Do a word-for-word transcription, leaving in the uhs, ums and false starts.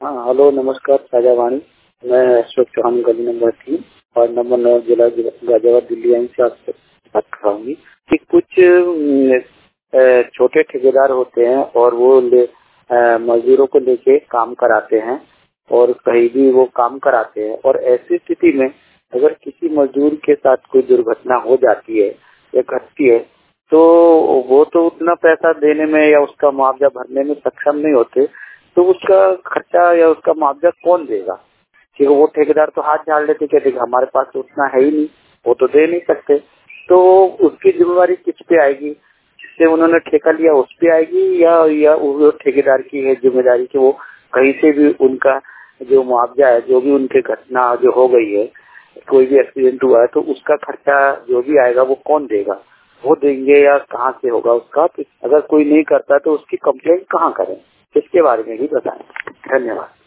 हाँ, हेलो नमस्कार साझा वाणी। मैं अशोक चौहान, गली नंबर तीन और नंबर नौ, जिला गाजियाबाद, दिल्ली आई से आपसे बात कराऊंगी कि कुछ अ, छोटे ठेकेदार होते हैं और वो ले, अ, मजदूरों को लेके काम कराते हैं और कहीं भी वो काम कराते हैं, और ऐसी स्थिति में अगर किसी मजदूर के साथ कोई दुर्घटना हो जाती है या घटती है तो वो तो उतना पैसा देने में या उसका मुआवजा भरने में सक्षम नहीं होते, तो उसका खर्चा या उसका मुआवजा कौन देगा? कि वो ठेकेदार तो हाथ झाड़ लेते, कहते हमारे पास तो उतना है ही नहीं, वो तो दे नहीं सकते। तो उसकी जिम्मेवारी किस पे आएगी? जिससे उन्होंने ठेका लिया उस पे आएगी या या वो ठेकेदार की है जिम्मेदारी कि वो कहीं से भी उनका जो मुआवजा है, जो भी उनके घटना जो हो गई है, कोई भी एक्सीडेंट हुआ है तो उसका खर्चा जो भी आएगा वो कौन देगा? वो देंगे या कहाँ से होगा उसका? तो अगर कोई नहीं करता तो उसकी कंप्लेंट कहाँ करें? इसके बारे में भी बताएं। धन्यवाद।